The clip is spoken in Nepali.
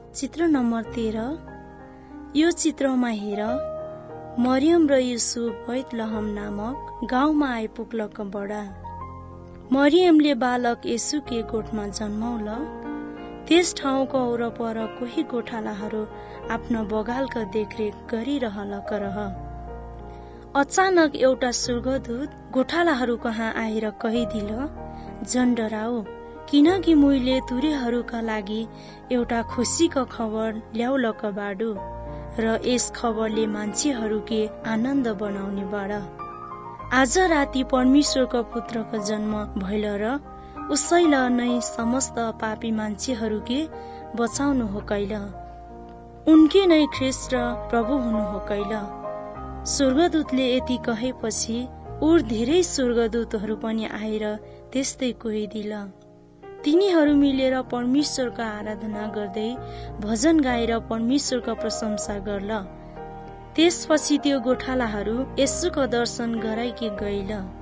चित्र नम्बर 13। यो चित्रमा हेर, मरियम र युसुफ बैतलहम नामक गाउँमा आइपुग्लकबाट मरियमले बालक येशूके गोठमा जन्माउल। त्यस ठाउँको वरपर कोही गोठालाहरू आफ्नो बगालका देखरेख गरिरहलक रह। अचानक एउटा स्वर्गदूत गोठालाहरू कहाँ आएर कहिदिल, जन डराऊ, किनकि मैले तुरेहरूका लागि एउटा खुसीको खबर ल्याउलक बाडु र यस खबरले मान्छेहरूके आनन्द बनाउने बाड। आज राति परमेश्वरको पुत्रको जन्म भइल र उसैले नै समस्त पापी मान्छेहरूके बचाउनु हो कैल। उनके नै ख्रीष्ट र प्रभु हुनु हो कैल। स्वर्गदूतले यति कहेपछि उर धेरै स्वर्गदूतहरू पनि आएर त्यस्तै कहिदिल। तिनीहरू मिलेर परमेश्वरको आराधना गर्दै भजन गाएर परमेश्वरको प्रशंसा गर्ल। त्यसपछि त्यो गोठालाहरू येशूको दर्शन गराइके गइल।